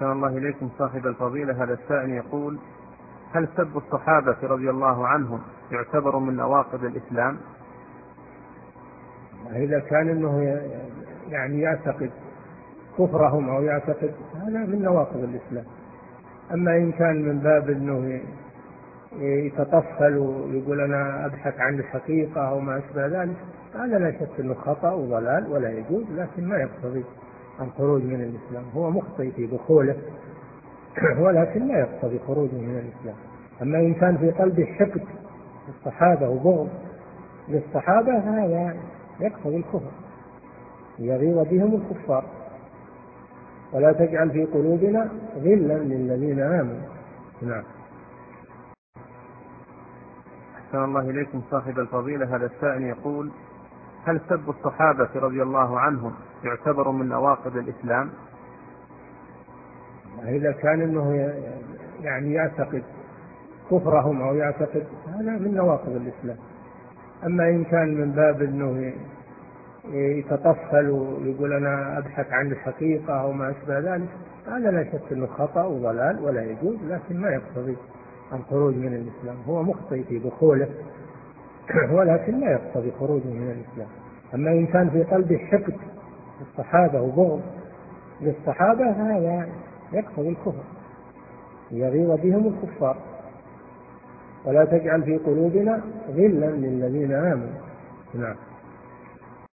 أحسن الله إليكم صاحب الفضيلة. هذا السائل يقول: هل سب الصحابة رضي الله عنهم يعتبر من نواقض الإسلام؟ إذا كان أنه يعتقد كفرهم أو يعتقد، هذا من نواقض الإسلام. أما إن كان من باب أنه يتطفل ويقول أنا أبحث عن الحقيقة أو ما أشبه ذلك، هذا لا شك أنه خطأ وضلال ولا يجوز، لكن ما يقتضي الخروج من الإسلام. هو مخطئ في دخوله ولكن لا يقتضي خروجه من الإسلام. أما إن كان في قلبه حقد للصحابة وبغض للصحابة، هذا يقتضي الكفر، يغيظ بهم الكفار. ولا تجعل في قلوبنا غلا للذين آمنوا. نعم. أحسن الله إليكم صاحب الفضيلة. هذا السائل يقول: هل سب الصحابة رضي الله عنهم يعتبر من نواقض الإسلام؟ إذا كان أنه يعتقد كفرهم أو يعتقد، هذا من نواقض الإسلام. أما إن كان من باب أنه يتطفل ويقول أنا أبحث عن الحقيقة أو ما أشبه ذلك، هذا لا شك أنه خطأ وضلال ولا يجوز، لكن ما يقتضي الخروج من الإسلام. هو مخطئ في دخوله ولكن لا يقتضي خروجه من الإسلام. أما إن كان في قلبه حقد للصحابة وبغض للصحابة، هذا يقتضي الكفر، يغيظ بهم الكفار. ولا تجعل في قلوبنا غلا للذين آمنوا. نعم.